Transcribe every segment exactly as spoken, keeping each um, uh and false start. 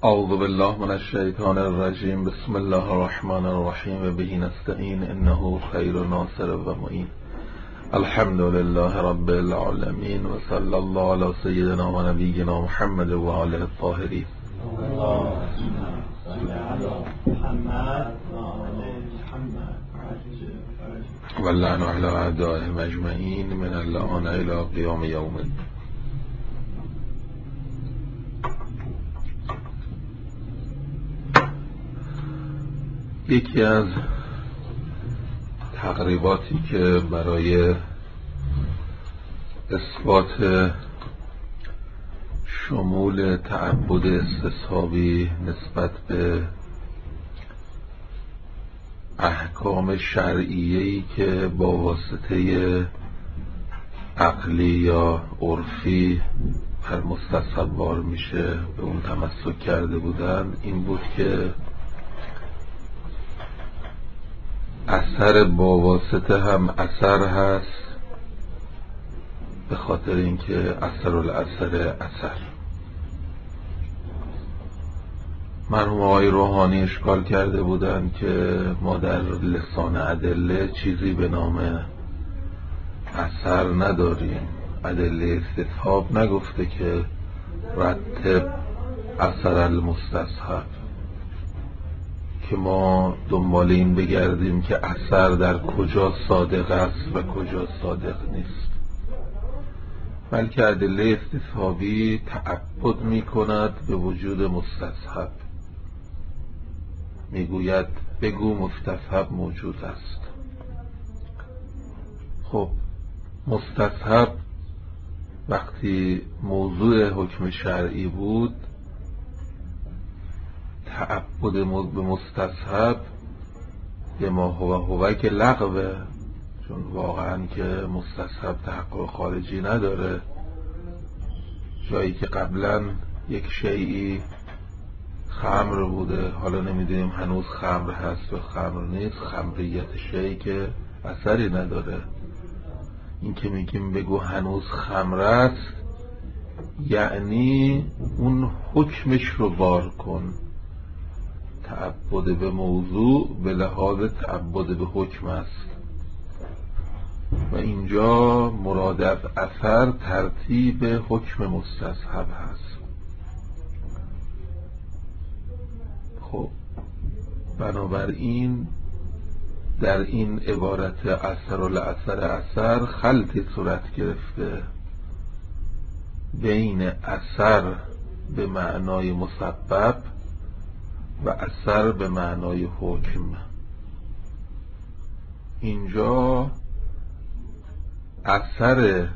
اعوذ بالله من الشیطان الرجیم. بسم الله الرحمن الرحیم و به نستعین انه خیر ناصر و معین. الحمد لله رب العالمین و صلی الله علی سیدنا و نبینا محمد و آله الطاهرین. و اللعن علی اعدائهم اجمعین من اللعان الی قیام یوم الدین. یکی از تقریباتی که برای اثبات شمول تعبد استصحابی نسبت به احکام شرعیه‌ای که با واسطه عقلی یا عرفی هر مستصحب وار میشه به اون تمسک کرده بودند این بود که اثر با واسطه هم اثر هست، به خاطر اینکه اثر الاثر اثر. مرحوم آقای روحانی اشکال کرده بودند که ما در لسان ادله چیزی به نام اثر نداریم. ادله استصحاب نگفته که رتب اثر المستصحب، که ما دنبال این بگردیم که اثر در کجا صادق است و کجا صادق نیست، بلکه ادله استصحابی تعبد می کند به وجود مستصحب. می گوید بگو مستصحب موجود است. خب مستصحب وقتی موضوع حکم شرعی بود، تعبد به مستصحب به ما هو هو که لغوه، چون واقعا که مستصحب تحقق خارجی نداره. جایی که قبلا یک شیئی خمر بوده، حالا نمیدونیم هنوز خمر هست و خمر نیست، خمریت شیئی که اثری نداره. این که میگیم بگو هنوز خمر است، یعنی اون حکمش رو بار کن. تعبد به موضوع به لحاظ تعبد به حکم است و اینجا مراد از اثر ترتیب حکم مستصحب هست. خب بنابراین در این عبارت اثر و لأثر اثر خلطی صورت گرفته بین اثر به معنای مسبب و اثر به معنای حکم. اینجا اثر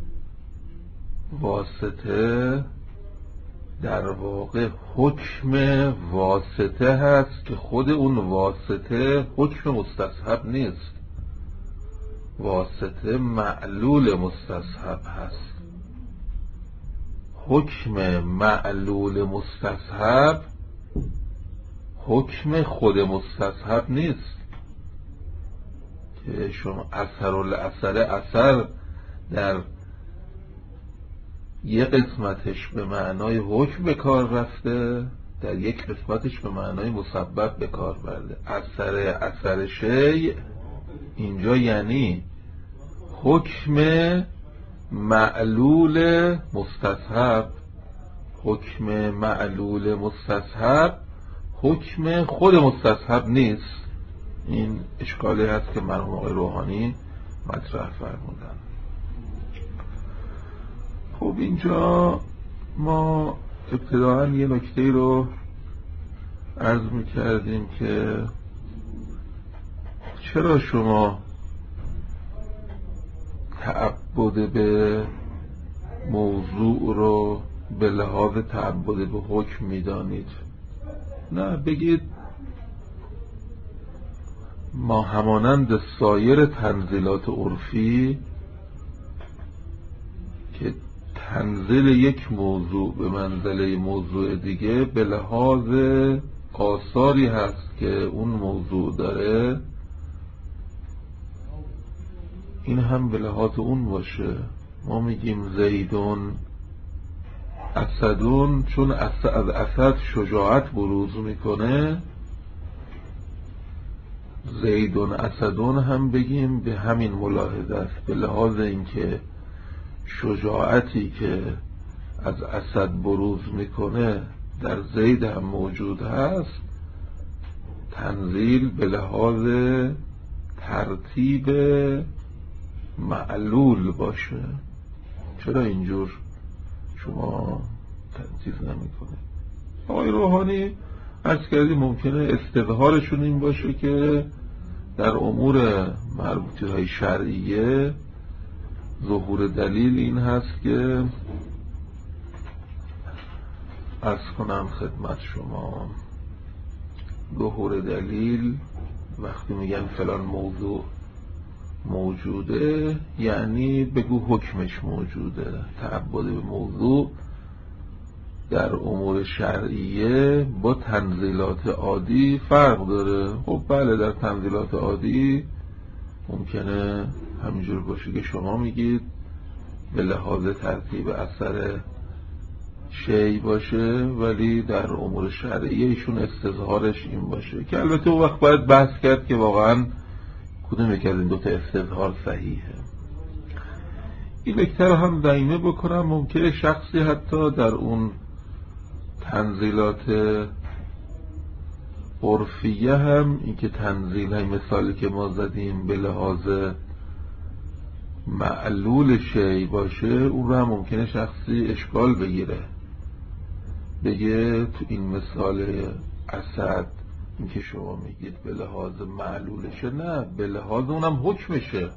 واسطه در واقع حکم واسطه هست که خود اون واسطه حکم مستصحب نیست. واسطه معلول مستصحب هست. حکم معلول مستصحب حکم خود مستصحب نیست، که شما اثر و اثر اثر در یک قسمتش به معنای حکم به کار رفته، در یک قسمتش به معنای مسبب به کار برده. اثر اثر شیء اینجا یعنی حکم معلول مستصحب. حکم معلول مستصحب حکم خود مستصحب نیست. این اشکالی هست که مرحوم آقای روحانی مطرح فرمودن. خب اینجا ما ابتداعا یه نکته رو عرض میکردیم که چرا شما تعبد به موضوع رو به لحاظ تعبد به حکم میدانید؟ نه، بگید ما همانند سایر تنزیلات عرفی که تنزیل یک موضوع به منزله موضوع دیگه به لحاظ آثاری هست که اون موضوع داره، این هم به لحاظ اون باشه. ما میگیم زیدون اسدون چون از اسد شجاعت بروز میکنه، زیدون اسدون هم بگیم به همین ملاحظه است، به لحاظ اینکه شجاعتی که از اسد بروز میکنه در زید هم موجود هست، تنزیل به لحاظ ترتیب معلول باشه. چرا اینجور شما تنظیز نمی کنه؟ آقای روحانی عرض کردی ممکنه استظهارشون این باشه که در امور مربوطی های شرعیه ظهور دلیل این هست که عرض کنم خدمت شما، ظهور دلیل وقتی میگن فلان موضوع موجوده یعنی بگو حکمش موجوده. تعبد به موضوع در امور شرعیه با تنزیلات عادی فرق داره. خب بله، در تنزیلات عادی ممکنه همینجور باشه که شما میگید به لحاظ ترتیب اثر شی باشه، ولی در امور شرعیه ایشون استظهارش این باشه که البته اون وقت باید بحث کرد که واقعا کدوم یک از این دوتا استظهار صحیحه. این نکته رو هم ضمیمه بکنم، ممکنه شخصی حتی در اون تنزیلات عرفیه هم این که تنزیل های مثالی که ما زدیم به لحاظ معلول شی باشه، اون رو هم ممکنه شخصی اشکال بگیره، بگه تو این مثال اسد این که شما میگید به لحاظ معلولشه، نه، به لحاظ اونم حکمشه،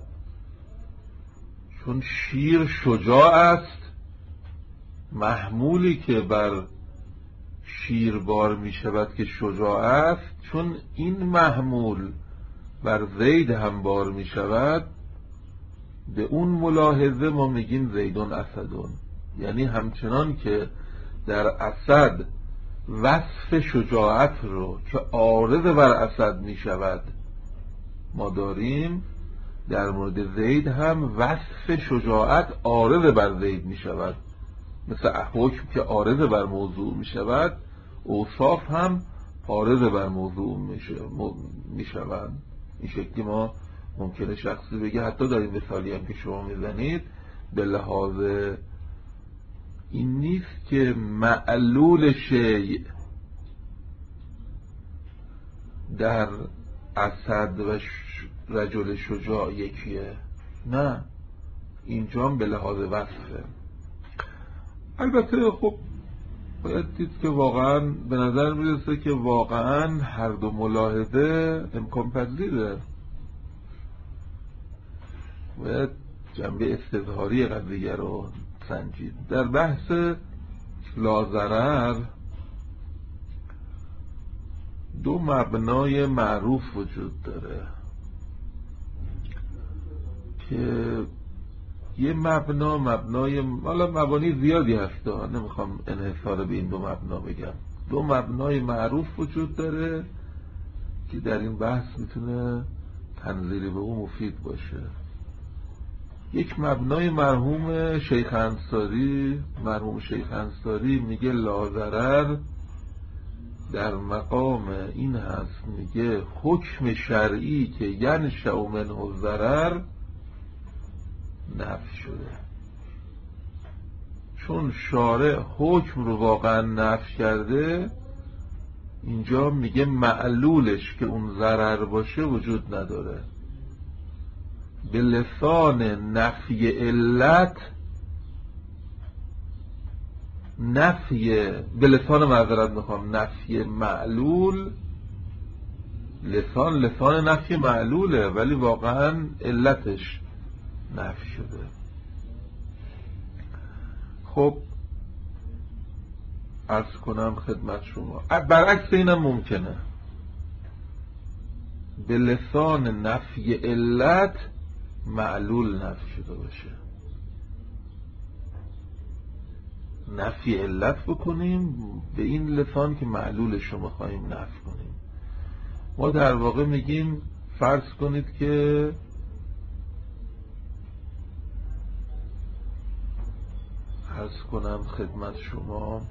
چون شیر شجاع است، محمولی که بر شیر بار میشود که شجاع است، چون این محمول بر زید هم بار میشود، به اون ملاحظه ما میگیم زیدون اسدون. یعنی همچنان که در اسد وصف شجاعت رو که عارض بر اسد می شود ما داریم، در مورد زید هم وصف شجاعت عارض بر زید می شود. مثل حکم که عارض بر موضوع می شود، اوصاف هم عارض بر موضوع می شود. این شکلی ما ممکنه شخصی بگه حتی در این مثالی هم که شما می زنید به لحاظ این نیست که معلول شیء در اسد و رجل شجاع یکیه، نه، اینجا هم به لحاظ وصفه. البته خب باید دید که واقعا به نظر میرسه که واقعا هر دو ملاحظه امکان پذیره. باید جنبه استظهاری قضیه رو سنجید. در بحث لاضرر دو مبنای معروف وجود داره که یه مبنا مبنای حالا مبانی زیادی هست، نمیخوام انحصار به این دو مبنا بگم. دو مبنای معروف وجود داره که در این بحث میتونه تنظیری به اون مفید باشه. یک مبنای مرحوم شیخ انصاری مرحوم شیخ انصاری میگه لاضرر در مقام این هست، میگه حکم شرعی که ینشأ منه الضرر نفی شده، چون شارع حکم رو واقعا نفی کرده، اینجا میگه معلولش که اون ضرر باشه وجود نداره. به لسان نفی علت، نفی به لسان معذرت میخوام نفی معلول، لسان لسان نفی معلوله ولی واقعا علتش نفی شده. خب عرض کنم خدمت شما برعکس اینم ممکنه، به لسان نفی علت معلول نفی شده باشه. نفی علت بکنیم به این لسان که معلولش رو میخواییم نفی کنیم. ما در واقع میگیم فرض کنید که عرض عرض کنم خدمت شما.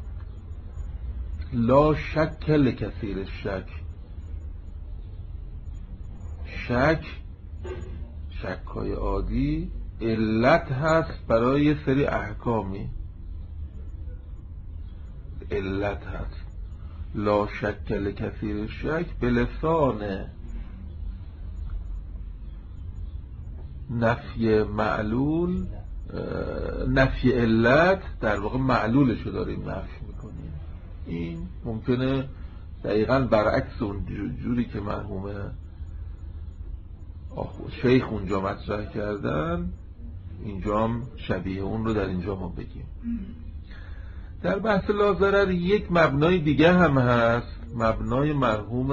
لا شک لکثیر شک. شک شک‌های عادی علت هست برای یه سری احکامی، علت هست. لا شک لکثیر شک به لسان نفی معلول، نفی علت، در واقع معلولش رو داریم نفی میکنیم. این ممکنه دقیقاً برعکس اون جوری که مرحوم شیخ اونجا مطرح کردن، اینجا هم شبیه اون رو در اینجا ما بگیم. در بحث لا ضرر یک مبنای دیگه هم هست، مبنای مرحوم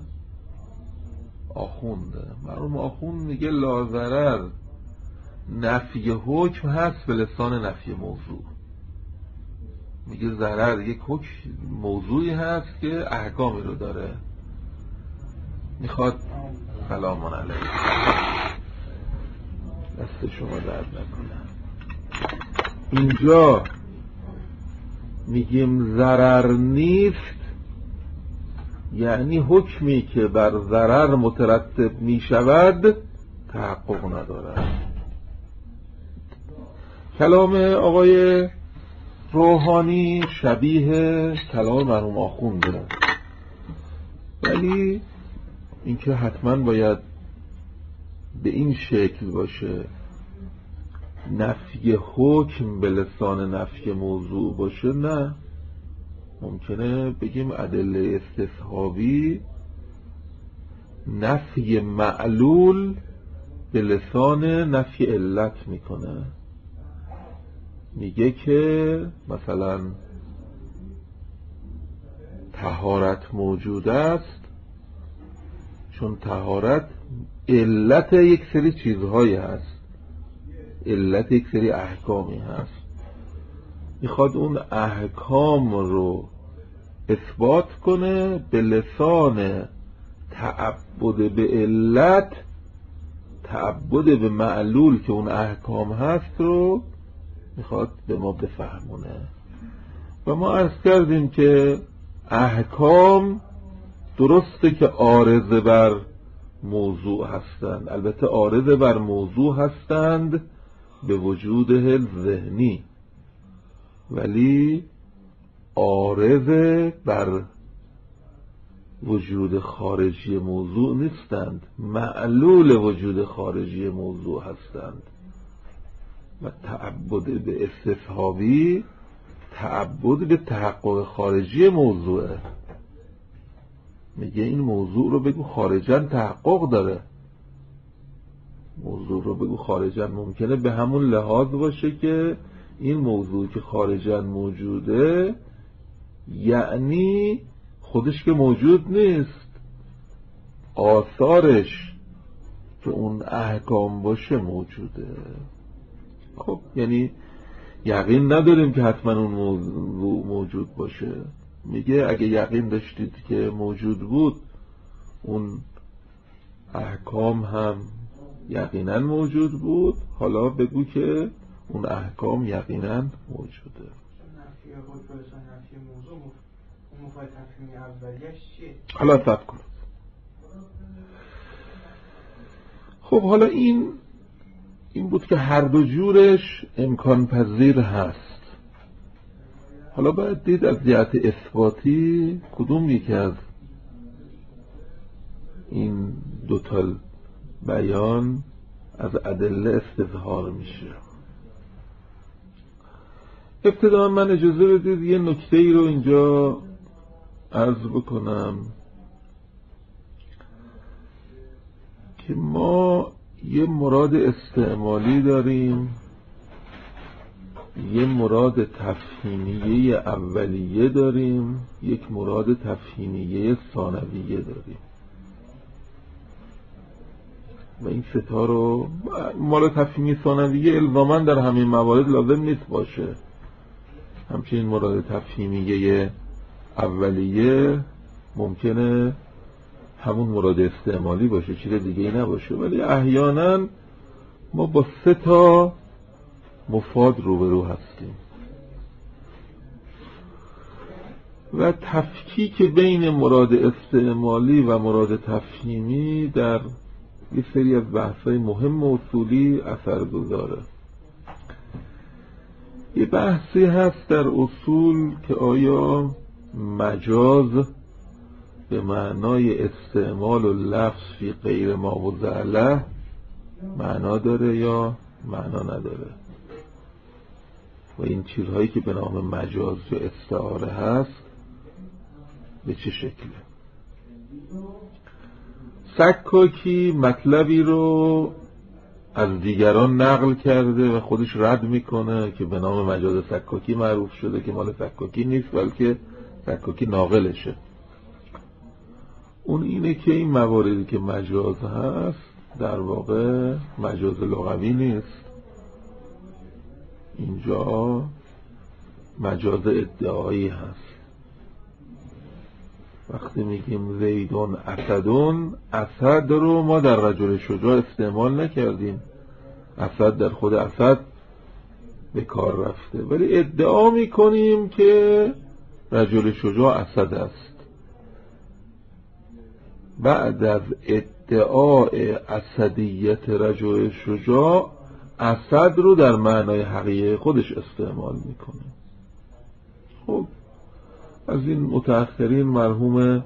آخونده. مرحوم آخوند میگه لا ضرر نفی حکم هست به لسان نفی موضوع. میگه ضرر یک حکم موضوعی هست که احکامی رو داره. میخواد سلام علیکم دست شما درد نکنه. اینجا میگیم ضرر نیست، یعنی حکمی که بر ضرر مترتب میشود تحقق ندارد. کلام آقای روحانی شبیه کلام مرحوم آخونده، ولی اینکه حتما باید به این شکل باشه نفی حکم به لسان نفی موضوع باشه، نه. ممکنه بگیم ادله استصحابی نفی معلول به لسان نفی علت میکنه. میگه که مثلا طهارت موجود است چون طهارت علت یک سری چیزهایی هست، علت یک سری احکامی هست. میخواد اون احکام رو اثبات کنه به لسان تعبد به علت، تعبد به معلول که اون احکام هست رو میخواد به ما بفهمونه. و ما عرض کردیم که احکام درسته که عارضه بر موضوع هستند، البته عارضه بر موضوع هستند به وجوده ذهنی، ولی عارضه بر وجود خارجی موضوع نیستند، معلول وجود خارجی موضوع هستند. و تعبد به استصحابی تعبد به تحقق خارجی موضوعه. میگه این موضوع رو بگو خارجاً تحقق داره، موضوع رو بگو خارجاً. ممکنه به همون لحاظ باشه که این موضوع که خارجاً موجوده یعنی خودش که موجود نیست، آثارش که اون احکام باشه موجوده. خب یعنی یقین نداریم که حتما اون موضوع موجود باشه. میگه اگه یقین داشتید که موجود بود اون احکام هم یقینا موجود بود، حالا بگو که اون احکام یقینا موجوده. حالا صبر کن. خب حالا این این بود که هر دو جورش امکان پذیر هست. حالا باید دید از جهت اثباتی کدوم یکی از این دوتا بیان از ادله استظهار میشه. ابتدا من اجازه بدید یه نکته ای رو اینجا عرض بکنم که ما یه مراد استعمالی داریم، یه مراد تفهیمیه اولیه داریم، یک مراد تفهیمیه ثانویه داریم. و این ستا رو مراد تفهیمی ثانویه الزاماً در همین موارد لازم نیست باشه. همچنین مراد تفهیمیه اولیه ممکنه همون مراد استعمالی باشه، چیز دیگه ای نباشه، ولی احیانا ما با سه تا مفاد روبرو هستیم. و تفکیک بین مراد استعمالی و مراد تفهیمی در یه سری از بحث‌های مهم و اصولی اثر گذاره. یه بحثی هست در اصول که آیا مجاز به معنای استعمال و لفظ فی غیر ما وضع له معنا داره یا معنا نداره، و این چیزهایی که به نام مجاز یا استعاره هست به چه شکله. سکاکی مطلبی رو از دیگران نقل کرده و خودش رد میکنه که به نام مجاز سکاکی معروف شده که مال سکاکی نیست بلکه سکاکی ناقلشه. اون اینه که این مواردی که مجاز هست در واقع مجاز لغوی نیست، اینجا مجاز ادعایی هست. وقتی میگیم زیدون اسدون، اسد رو ما در رجل شجاع استعمال نکردیم، اسد در خود اسد به کار رفته، ولی ادعا میکنیم که رجل شجاع اسد است. بعد از ادعای اسدیت رجل شجاع اسد رو در معنای حقیقی خودش استعمال میکنه. خب از این متأخرین مرحوم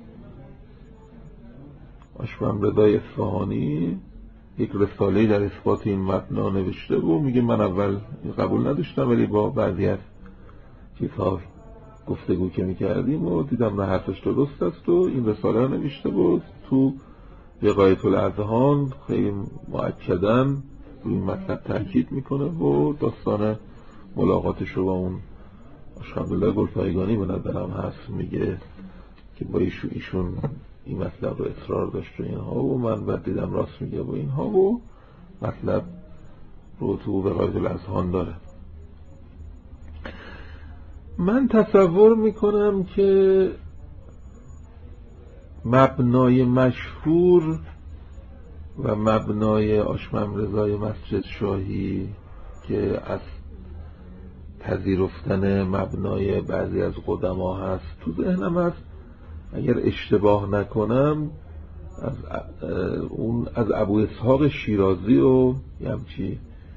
اشممرضا اصفهانی یک رساله در اثبات این مبنا نوشته بود. میگه من اول قبول نداشتم ولی با بعضی از چیزها گفتگو که میکردیم و دیدم نه حرفش درست است و این رساله رو نوشته بود. تو وقایت الاذهان خیلی مؤکداً روی این مطلب تاکید میکنه و داستان ملاقاتش رو با اون اشهابالله گلپایگانی به نظرم هست، میگه که با ایشون, ایشون این مطلب رو اصرار داشت و اینها و من بعد دیدم راست میگه و اینها و مطلب رو تو وقایت الاذهان داره. من تصور میکنم که مبنای مشهور و مبنای اشممرضای مسجد شاهی که از پذیرفتن مبنای بعضی از قدما هست تو ذهنم هست، اگر اشتباه نکنم از اون از ابو اسحاق شیرازی و یه همچی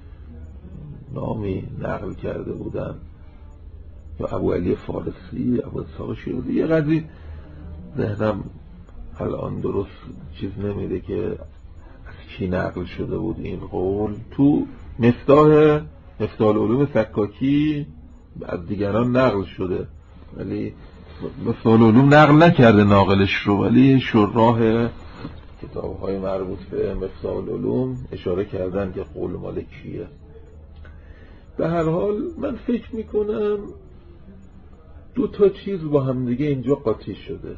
نامی نقل کرده بودن، یا ابو علی فارسی، ابو اسحاق شیرازی، یه قضیه ذهنم الان درست چیز نمیده که از کی نقل شده بود این قول. تو مفتاح مفتاح العلوم سکاکی از دیگران نقل شده ولی مفتاح العلوم نقل نکرده ناقلش رو، ولی شراح کتاب‌های مربوط به مفتاح العلوم اشاره کردن که قول مال کیه. به هر حال من فکر میکنم دو تا چیز با هم دیگه اینجا قاطی شده.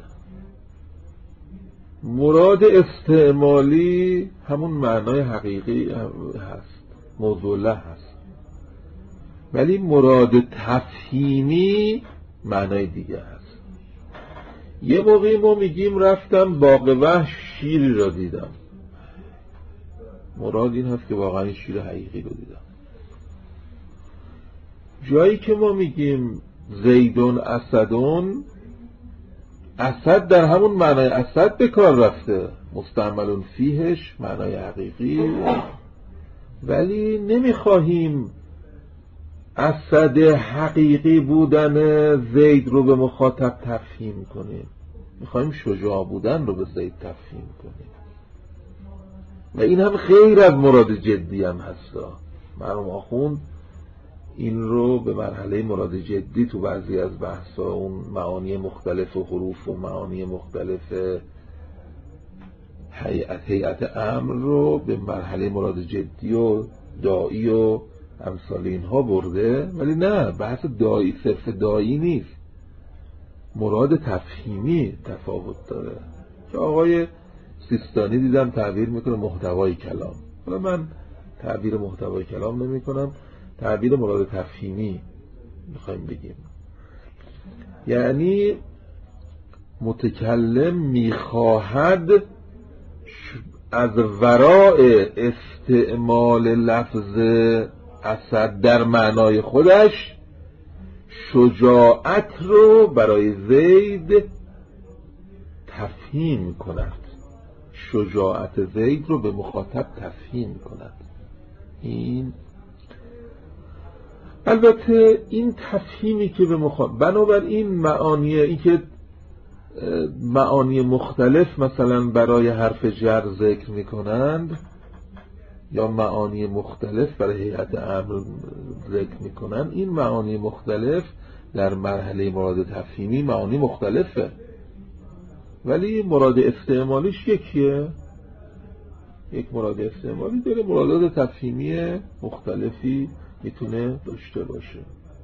مراد استعمالی همون معنای حقیقی هست، موضوع له هست، ولی مراد تفهیمی معنای دیگه هست. یه موقعی ما میگیم رفتم باغ وحش شیری را دیدم، مراد این هست که واقعا شیر حقیقی رو دیدم. جایی که ما میگیم زیدون اسدون، اسد در همون معنای اسد به کار رفته، مستعملون فیهش معنای حقیقی، ولی نمیخواهیم اسد حقیقی بودن زید رو به مخاطب تفهیم کنیم، میخواهیم شجاع بودن رو به زید تفهیم کنیم و این هم خیر از مراد جدی هم هستا. مرحوم آخوند این رو به مرحله مراد جدی تو بعضی از بحثا اون معانی مختلف و حروف و معانی مختلف هیئت هیئت امر رو به مرحله مراد جدی و دائی و امثال اینها برده، ولی نه، بحث دائی صرف دائی نیست، مراد تفهیمی تفاوت داره که آقای سیستانی دیدم تعبیر میکنه محتوای کلام. حالا من تعبیر محتوای کلام نمی کنم، تعبیر مراد تفهیمی میخوایم بگیم، یعنی متکلم میخواهد از وراء استعمال لفظ اسد در معنای خودش شجاعت رو برای زید تفهیم کند، شجاعت زید رو به مخاطب تفهیم کند. این البته این تفهیمی که به مخاطب، بنابراین معانی این که معانی مختلف مثلا برای حرف جر ذکر میکنند یا معانی مختلف برای هیئت امر ذکر میکنند، این معانی مختلف در مرحله مراد تفهیمی معانی مختلفه، ولی مراد استعمالیش یکیه. یک مراد استعمالی داره، مرادات تفهیمی مختلفی میتونه داشته باشه.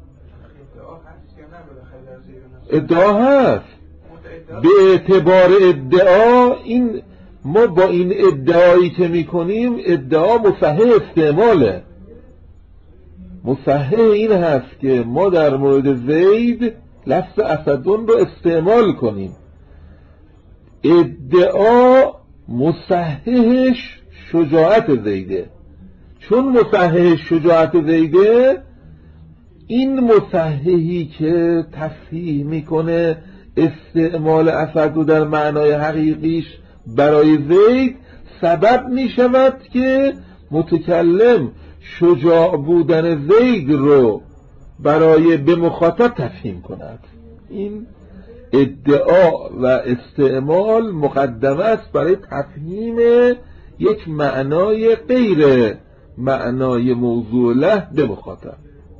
ادعا هست. به اعتبار ادعا این ما با این ادعایی که میکنیم ادعا مصحح استعماله. مصحح این هست که ما در مورد زید لفظ اسدون رو استعمال کنیم. ادعا مصححش شجاعت زیده، چون مصححش شجاعت زیده، این مصححی که تصحیح میکنه استعمال اسد رو در معنای حقیقیش برای زید سبب میشود که متکلم شجاع بودن زید رو برای به مخاطب تفهیم کند. این ادعا و استعمال مقدمه است برای تفهیم یک معنای غیر معنای موضوع له به مخاطب.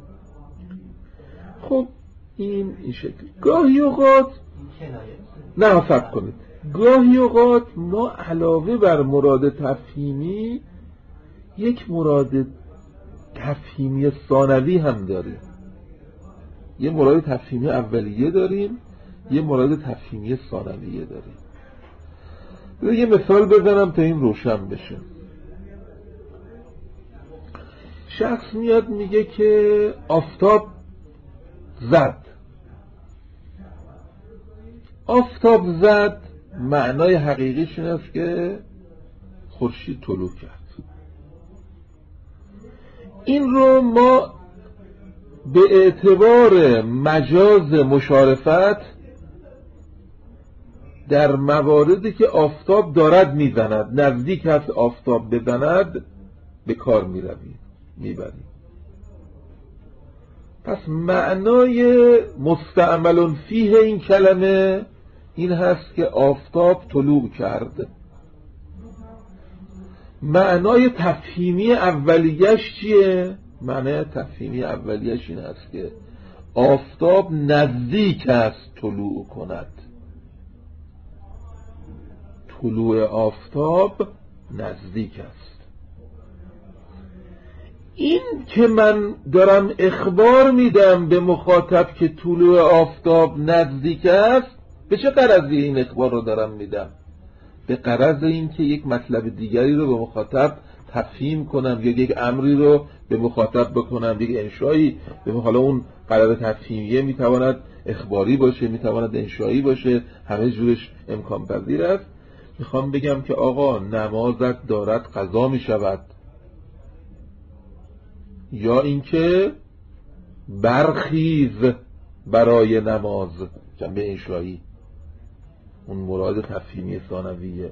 خب این این شکل. گاهی اوقات نه فکر کنید گاهی اوقات ما علاوه بر مراد تفهیمی یک مراد تفهیمی ثانوی هم داریم. یه مراد تفهیمی اولیه داریم، یه مراد تفهیمی ثانویه داریم. یه مثال بزنم تا این روشن بشه. شخص میاد میگه که آفتاب زد. آفتاب زد معنای حقیقیش این است که خورشید طلوع کرد. این رو ما به اعتبار مجاز مشارفت در مواردی که آفتاب دارد میزند، نزدیک هست آفتاب بزند، به کار میرویم میبریم. پس معنای مستعمل فیه این کلمه این هست که آفتاب طلوع کرد. معنای تفهیمی اولیش چیه؟ معنای تفهیمی اولیش این هست که آفتاب نزدیک است طلوع کند. طلوع آفتاب نزدیک است. این که من دارم اخبار میدم به مخاطب که طلوع آفتاب نزدیک است، به چه غرضی این اخبار رو دارم میدم؟ به غرض این که یک مطلب دیگری رو به مخاطب تفهیم کنم یا یک امری رو به مخاطب بکنم، یک انشایی. به حالا اون قرار تفهیمیه میتواند اخباری باشه، میتواند انشایی باشه، همه جورش امکان پذیر است. میخوام بگم که آقا نمازت دارد قضا میشود، یا اینکه برخیز برای نماز، جنبه انشایی، اون مراد تفهیمی ثانویه.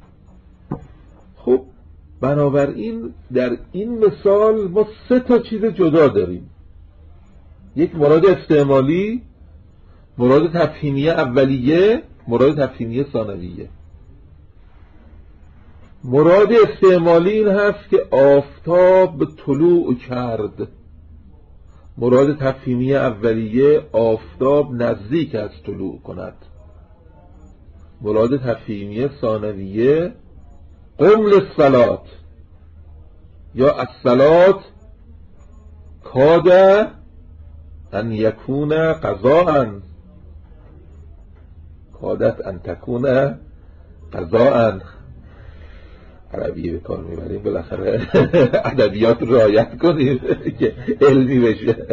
خب بنابراین در این مثال ما سه تا چیز جدا داریم. یک مراد استعمالی، مراد تفهیمی اولیه، مراد تفهیمی ثانویه. مراد استعمالی این هست که آفتاب طلوع کرد. مراد تفهیمی اولیه آفتاب نزدیک است طلوع کند. مراد تفهیمی ثانویه قم للصلاة یا الصلاة کاد ان یکون قضاء، کادت ان تکون قضاء. عربیه به کار میبریم، بالاخره ادبیات رو رعایت کنیم که علمی بشه.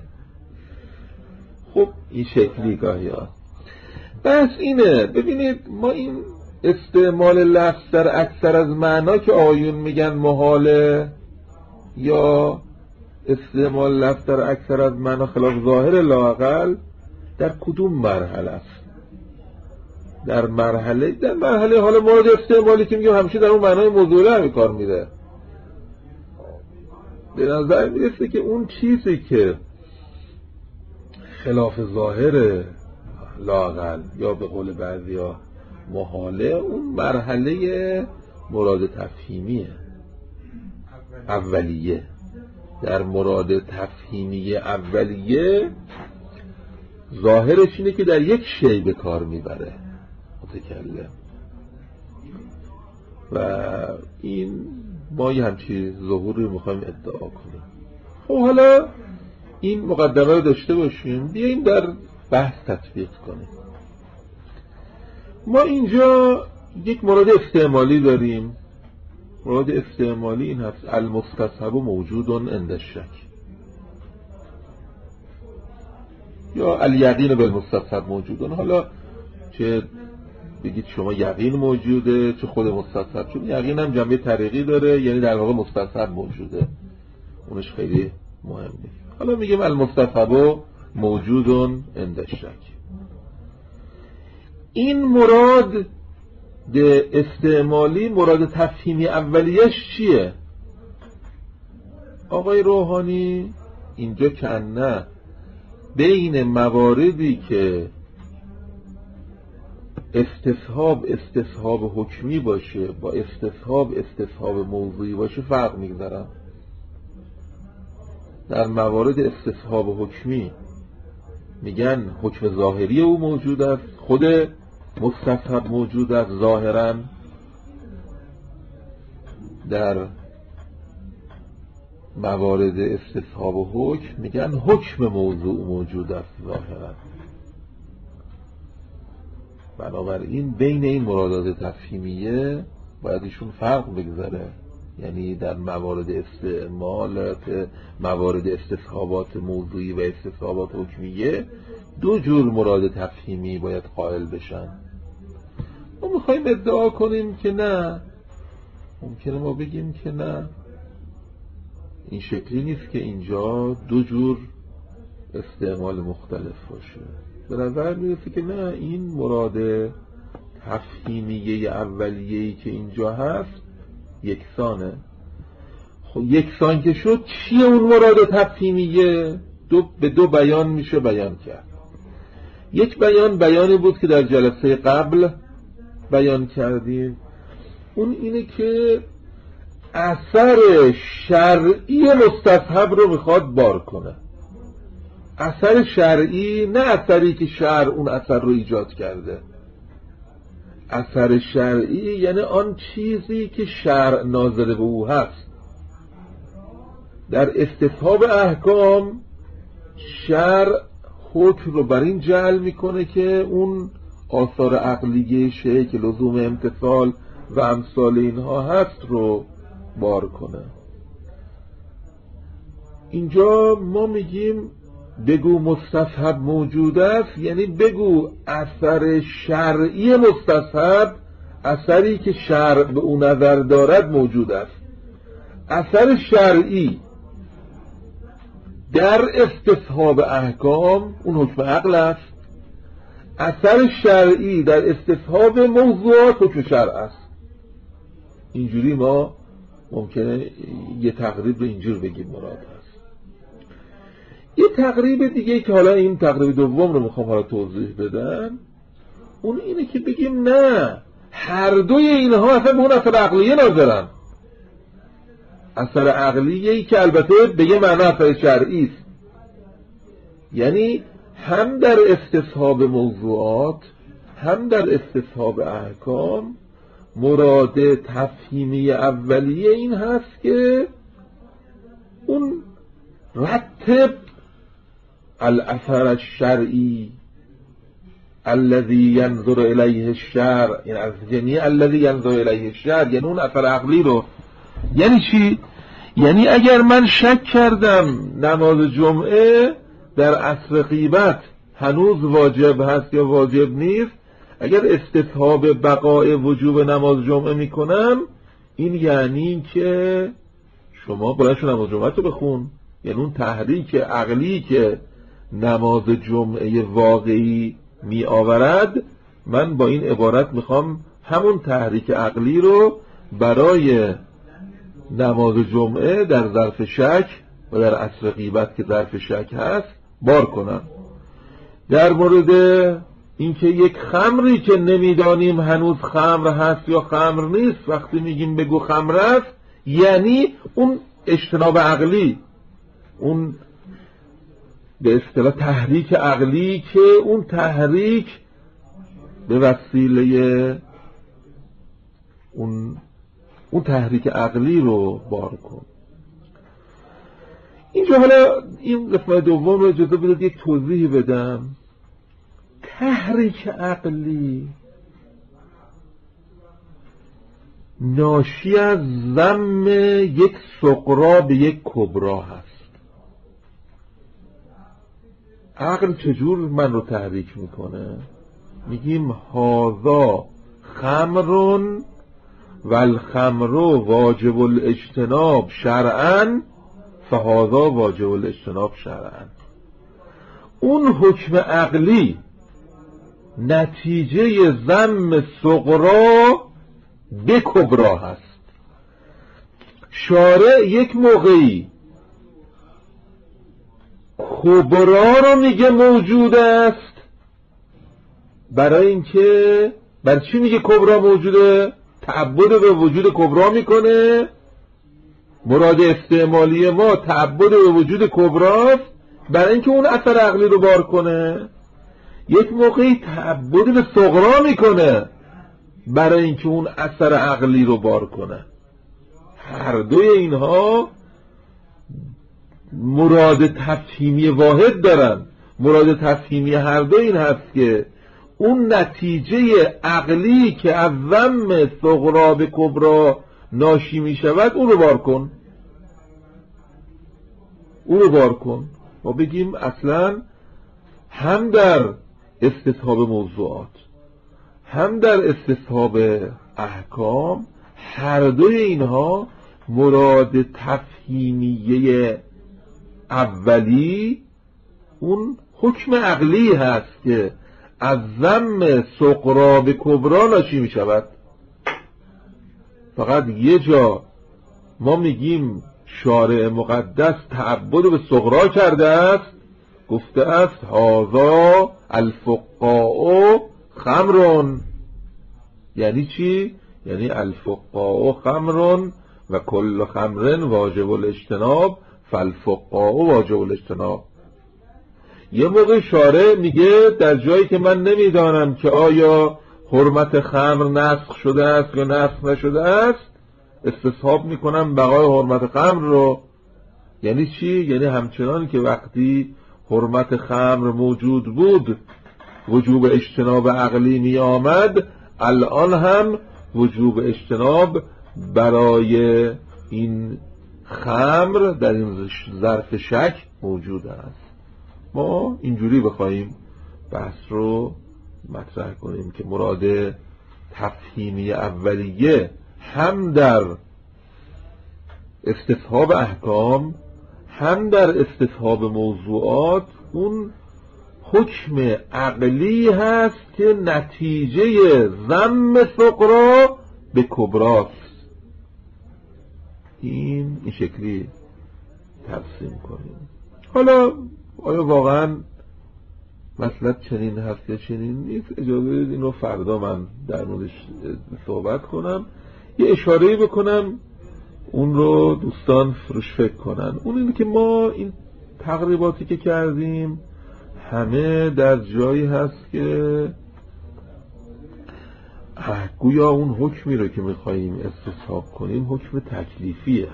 خب این شکلی گاهی ها بس اینه. ببینید ما این استعمال لفظ در اکثر از معنا که آیون میگن محاله یا استعمال لفظ در اکثر از معنا خلاف ظاهر لااقل در کدوم مرحله است؟ در مرحله در مرحله حالا مورد استعمالی که میگم همیشه در اون معنای موضوعی همین کار میره. به نظر میرسه که اون چیزی که خلاف ظاهر لااقل یا به قول بعضیا محاله، اون مرحله مراد تفهیمیه، اولیه. در مراد تفهیمی اولیه ظاهرش اینه که در یک شی به کار میبره متکلم و این ما یه همچی ظهوری میخوایم ادعا کنیم. خب حالا این مقدمه رو داشته باشیم، بیاییم در بحث تطبیق کنیم. ما اینجا یک مورد استعمالی داریم. مورد استعمالی این هست: المستصحب موجود عند الشک، یا الیقین بالمستصحب موجود. حالا چه بگید شما یقین موجوده چه خود مستصحب، چون یقین هم جنبه طریقی داره، یعنی در واقع مستصحب موجوده، اونش خیلی مهم نیست. حالا میگیم المستصحب موجود عند الشک. این مراد به استعمالی مراد تفهیمی اولیش چیه؟ آقای روحانی اینجا کنه بین مواردی که استصحاب استصحاب حکمی باشه با استصحاب استصحاب موضوعی باشه فرق میگذارم. در موارد استصحاب حکمی میگن حکم ظاهری او موجود است، خود مستصحب موجود است ظاهرا. در موارد استصحاب و حکم میگن حکم موضوع موجود است ظاهرا. بنابراین بین این مرادات تفهیمیه باید ایشون فرق بگذاره، یعنی در موارد استعمالات موارد استصحابات موضوعی و استصحابات حکمیه دو جور مراد تفهیمی باید قائل بشن. ما میخوایم ادعا کنیم که نه، ممکنه ما بگیم که نه، این شکلی نیست که اینجا دو جور استعمال مختلف باشه. به نظر میرسه که نه، این مراد تفهیمیه اولیه‌ای که اینجا هست یکسانه. خب یکسان که شد چیه اون مراد تفهیمیه؟ دو به دو بیان میشه بیان کرد. یک بیان بیانی بود که در جلسه قبل بیان کردیم، اون اینه که اثر شرعی مستصحب رو میخواد بار کنه. اثر شرعی، نه اثری که شرع اون اثر رو ایجاد کرده. اثر شرعی یعنی آن چیزی که شرع ناظر به او هست. در استصحاب احکام شرع حکم رو بر این جعل میکنه که اون آثار عقلیه شیء که لزوم امتثال و امثال اینها هست رو بار کنه. اینجا ما میگیم بگو مستصحب موجود است، یعنی بگو اثر شرعی مستصحب، اثری که شرع به اون نظر دارد موجود است. اثر شرعی در استصحاب احکام اون حکم عقل است، اثر شرعی در استصحاب موضوعات حکم شرع است. اینجوری ما ممکنه یه تقریب رو اینجور بگیم مراد هست. یه تقریب دیگه که حالا این تقریب دوم رو میخوام حالا توضیح بدم، اون اینه که بگیم نه، هر دوی اینها اصلا به اون اثر عقلیه ناظرن. اثر عقلیه‌ای که البته به یه معنی اثر شرعی است، یعنی هم در استصحاب موضوعات هم در استصحاب احکام مراد تفهیمی اولیه این هست که اون رتب الاثر الشرعی الذي ينظر الیه الشرع، یعنی الذي ينظر الیه الشرع، یعنی اون اثر عقلی رو. یعنی چی؟ یعنی اگر من شک کردم نماز جمعه در عصر غیبت هنوز واجب هست یا واجب نیست، اگر استصحاب بقای وجوب نماز جمعه میکنم، این یعنی که شما بلند شو نماز جمعه تو بخون، یعنی اون تحریک عقلی که نماز جمعه واقعی می آورد، من با این عبارت میخوام همون تحریک عقلی رو برای نماز جمعه در ظرف شک و در عصر غیبت که ظرف شک هست بار کنم. در مورد اینکه یک خمری که نمیدانیم هنوز خمر هست یا خمر نیست، وقتی میگیم بگو خمر است، یعنی اون اجتناب عقلی، اون به اصطلاح تحریک عقلی که اون تحریک به وسیله اون اون تحریک عقلی رو بار کن. اینجا حالا این قسمت دوم رو اجازه بدید یک توضیح بدم. تحریک عقلی ناشی از ضم یک صغرا به یک کبرا هست. عقل چجور من رو تحریک میکنه؟ میگیم هذا خمرون والخمر واجب الاجتناب شرعا فهذا واجب الاجتناب شرعا. اون حکم عقلی نتیجه ضم صغرا به کبرا هست. شارع یک موقعی کبرا رو میگه موجود است، برای اینکه بر چی میگه کبرا موجوده؟ تعبد به وجود کبرا میکنه. مراد استعمالی ما تعبد به وجود کبراست برای اینکه اون اثر عقلی رو بار کنه. یک موقعی تعبد به صغرا میکنه برای اینکه اون اثر عقلی رو بار کنه. هر دوی اینها مراد تفهیمی واحد دارن. مراد تفهیمی هر دو این هست که اون نتیجه عقلی که از ضم صغرا به کبرا ناشی می شود اون رو بار کن، اون رو بار کن. ما بگیم اصلا هم در استصحاب موضوعات هم در استصحاب احکام هر دوی اینها مراد تفهیمیه اولی اون حکم عقلی هست که از ضم صغرا به کبرا ناشی می شود. فقط یه جا ما میگیم شارع مقدس تعبد به صغرا کرده است، گفته است هذا الفقاء خمرون. یعنی چی؟ یعنی الفقاء خمرون و کل خمرن واجب الاجتناب فالفقاء واجب الاجتناب. یه موقع شارع میگه در جایی که من نمیدانم که آیا حرمت خمر نسخ شده است یا نسخ نشده است، استصحاب میکنم بقای حرمت خمر رو. یعنی چی؟ یعنی همچنان که وقتی حرمت خمر موجود بود وجوب اجتناب عقلی می آمد، الان هم وجوب اجتناب برای این خمر در این ظرف شک موجود است. ما اینجوری بخوایم بحث رو مطرح کنیم که مراد تفهیمی اولیه هم در استصحاب احکام هم در استصحاب موضوعات اون حکم عقلی هست که نتیجه ضم صغرا به کبراست. این این شکلی ترسیم کنیم. حالا آیا واقعا مطلب چنین هست یا چنین نیست؟ اجازه بدید این رو فردا من در موردش صحبت کنم، یه اشاره بکنم اون رو دوستان فروش فکر کنن. اون اینه که ما این تقریباتی که کردیم همه در جایی هست که گویا اون حکمی رو که میخواییم استصحاب کنیم حکم تکلیفیه،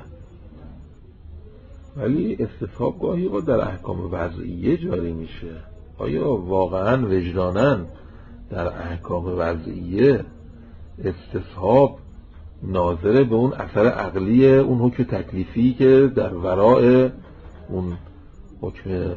ولی استصحاب گاهی با در احکام وضعیه جاری میشه. آیا واقعا وجدانن در احکام وضعیه استصحاب ناظر به اون اثر عقلی اون حکم تکلیفی که در ورای اون حکم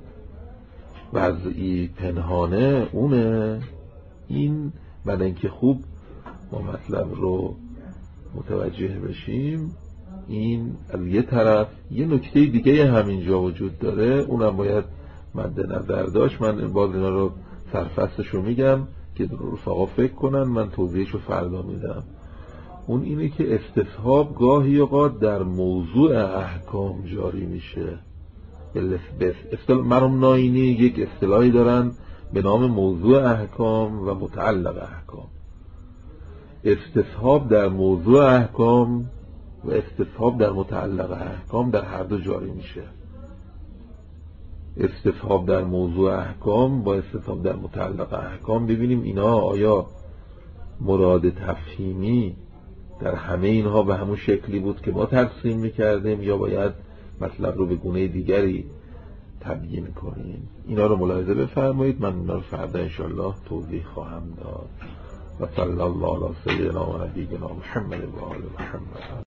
وضعی پنهانه اونه؟ این بعد اینکه خوب ما مطلب رو متوجه بشیم این از یه طرف. یه نکته دیگه همینجا وجود داره، اونم باید مد نظر داشت. من باز اینا رو سرفصلش رو میگم که رفقا فکر کنن، من توضیحش رو فردا میدم. اون اینه که استصحاب گاهی اوقات در موضوع احکام جاری میشه. اصطلاح مرحوم ناینی یک اصطلاحی دارن به نام موضوع احکام و متعلق احکام. استصحاب در موضوع احکام و استصحاب در متعلق احکام در هر دو جاری میشه. استصحاب در موضوع احکام با استصحاب در متعلق احکام، ببینیم اینا آیا مراد تفهیمی در همه اینها به همون شکلی بود که ما تقسیم میکردیم یا باید مطلب رو به گونه دیگری تبیین کنیم. اینا رو ملاحظه بفرمایید، من اینا رو فردا انشاءالله توضیح خواهم داد. و صلی الله علی سیدنا و نبینا محمد و آل محمد.